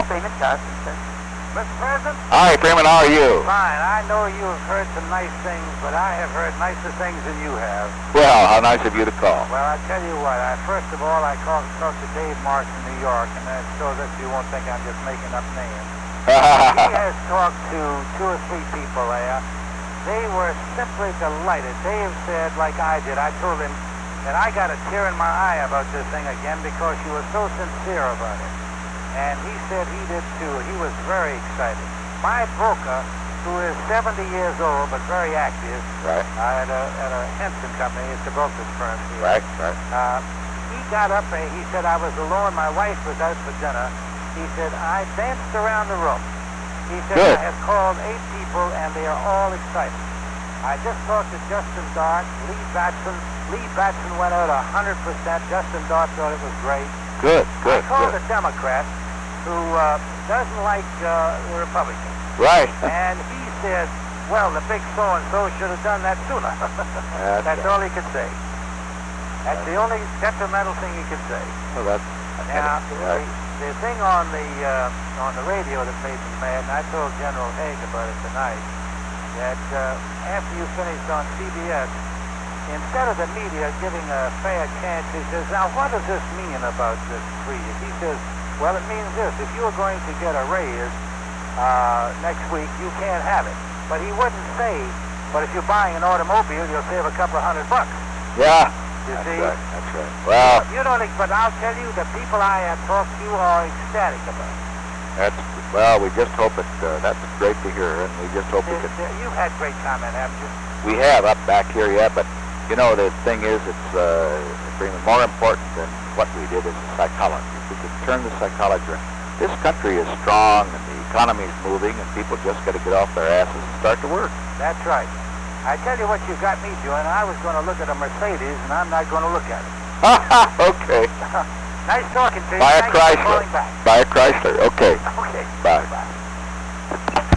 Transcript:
Hello. Freeman Carpenter. Mr. President? Hi, Freeman. How are you? Fine. I know you have heard some nice things, but I have heard nicer things than you have. Well, how nice of you to call. Well, I tell you what. First of all, I talked to Dave Marks in New York, and so that you won't think I'm just making up names. He has talked to 2 or 3 people there. They were simply delighted. Dave said, like I did, I told him that I got a tear in my eye about this thing again because you were so sincere about it. And he said he did too. He was very excited. My broker, who is 70 years old but very active, Right. at a Henson company, it's a brokerage firm here. Right. He got up and he said, I was alone, my wife was out for dinner. He said, I danced around the room. He said, Good. I have called 8 people and they are all excited. I just talked to Justin Dart, Lee Batson. Lee Batson went out 100%. Justin Dart thought it was great. Good. I called a Democrat who doesn't like the Republicans. Right. And he said, well, the big so-and-so should have done that sooner. That's right. all he could say. That's the only detrimental thing he could say. Well, that's Now, right. the thing on the radio that made me mad, and I told General Haig about it tonight, that after you finished on CBS, instead of the media giving a fair chance, he says, now what does this mean about this freeze? He says, well, it means this. If you are going to get a raise next week, you can't have it. But he wouldn't say, but if you're buying an automobile, you'll save a couple of $100. Yeah. You That's see? right. That's right. Well, You don't, but I'll tell you, the people I have talked to are ecstatic about it. we just hope it. That's great to hear, and we just hope we can. You've had great comment, haven't you? We have up back here, yeah, but you know the thing is, it's more important than what we did is the psychology. If we could turn the psychology around. This country is strong, and the economy is moving, and people just got to get off their asses and start to work. That's right. I tell you what you got me doing. I was going to look at a Mercedes, and I'm not going to look at it. Okay. Nice talking to you. Buy a Thank you for Chrysler. calling back. Buy a Chrysler. Okay. Okay. Bye. Bye.